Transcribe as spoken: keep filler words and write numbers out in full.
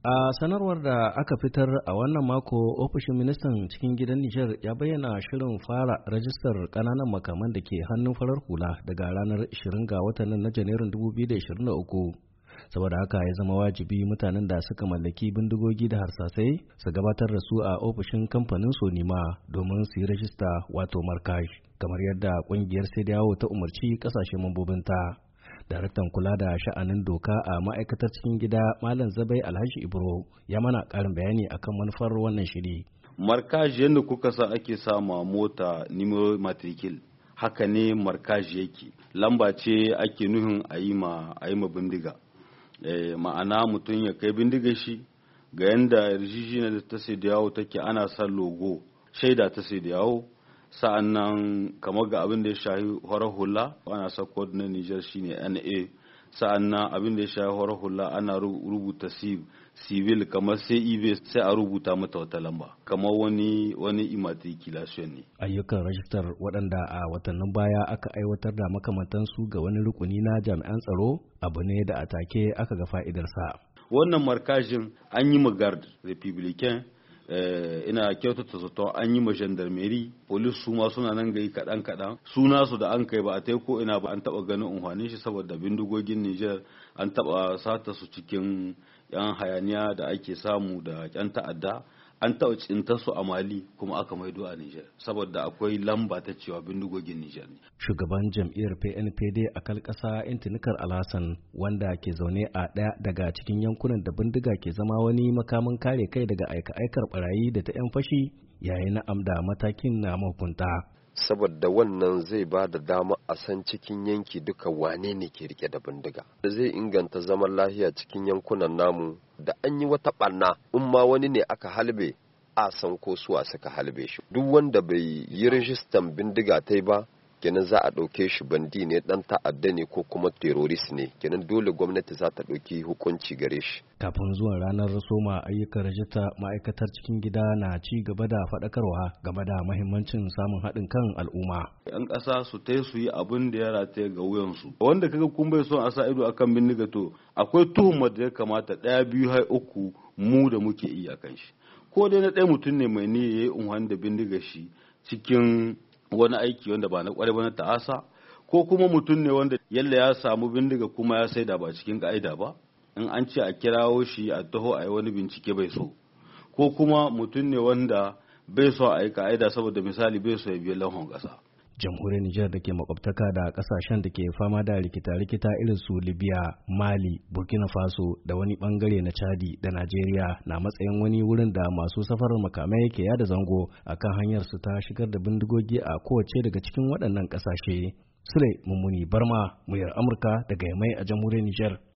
A sanarwar da aka fitar a wannan mako, ofishin ministan cikin gidan Nijar ya bayyana shirin fara rajistar ƙananan makaman da ke hannun farar hula daga ranar ishirin ga watan nan na Janairun dubu biyu da ishirin da uku. Saboda haka ya zama wajibi mutanen da suka mallaki bindigogi da harsasai su gabatar da su a ofishin kamfanin Sonima domin su yi rajista wato markaj, kamar yadda ƙungiyar Sediyawo ta umarci ƙasashen mambobinta. Daraktan kula da sha'anin doka a ma'aikatar cikin gida Malam Zabai Alhaji Ibro ya mana ƙarin bayani akan manufar wannan shiri. Markaji yadda kuka sa ake sama mota numero matrikil, haka ne markaji yake. Lamba ce ake nuhin a yi ma bindiga. E, ma'ana mutum ya kai bindiga shi ga yadda yarjejina da ta sai da yawo take, ana sa logo shaida ta sai da yawo. Sa'an nan kamar ga abin da ya shahi horar hula ana sa code na Nijar shine N A. Sa'an nan abin da ya shahi horar hula ana rubuta civil kamar C I V, sai a rubuta mata wata lamba kamar wani wani immatriculation ne. Ayyukan rajistar waɗanda a watannin baya aka aiwatar da makamantansu ga wani rukuni na jami'an tsaro abu ne da a take aka ga fa'idarsa. Wannan markajin an yi magard Republican. Eh, ina kyautata zato an yi ma gendarmerie police su ma suna nan gai kaɗan kaɗan suna su da an kai ba a tai ko ina ba, an taɓa ganin unhwanin shi saboda bindigogin Niger an taɓa sata su cikin yan hayaniya da ake samu da yan ta'adda, an taɓa cinta su a Mali kuma aka maido a Niger saboda akwai lamba ta cewa bindigogin Niger ne. Shugaban jam'iyyar P N P D a kalkasa Intinikar Alhassan, wanda ke zaune a ɗaya daga cikin yankunan da bindiga ke zama wani makamin kare kai daga aika-aikar barayi da ta 'yan fashi, yayi na'am da matakin na mahukunta. Saboda wannan zai ba da dama a san cikin yanki duka wane ne ke rike da bindiga. Zai inganta zaman lafiya cikin yankunan namu, da an yi wata ɓanna in ma wani ne aka halbe a san ko suwa suka halbe shi. Duk wanda bai yi rijistan bindiga tai ba kenan za a ɗauke shi bandi ne, ɗan ta'adda ne ko kuma terrorist ne, kenan dole gwamnati za ta ɗauki hukunci gare shi. Kafin zuwan ranar soma ayyukan rajista, ma'aikatar cikin gida na ci gaba da faɗakarwa game da mahimmancin samun haɗin kan al'umma. Yan ƙasa su tai su yi abin da ya rataya ga wuyansu. Wanda kaga kun bai son a sa ido akan bindiga, to akwai tuhumar da ya kamata ɗaya biyu har uku mu da muke yi akan shi. Ko dai na ɗaya mutum ne mai niyya yayi unhan da bindiga shi cikin wani aiki wanda ba na kware ba na ta'asa, ko kuma mutum ne wanda yalla ya samu bindiga kuma ya saida ba cikin ka'ida ba, in an ce a kirawo shi a taho a yi wani bincike bai so, ko kuma mutum ne wanda bai so a yi ka'ida saboda misali bai so ya biya lahon ƙasa. Jamhuriyar Nijar da ke makwabtaka da kasashen da ke fama da rikita-rikita irin su Libya, Mali, Burkina Faso da wani bangare na Chadi da Najeriya na matsayin wani wurin da masu safarar makamai ke yada zango akan hanyar su ta shigar da bindigogi a kowace daga cikin waɗannan ƙasashe. Sule Mummuni Barma, muryar Amurka daga Yamai a Jamhuriyar Nijar.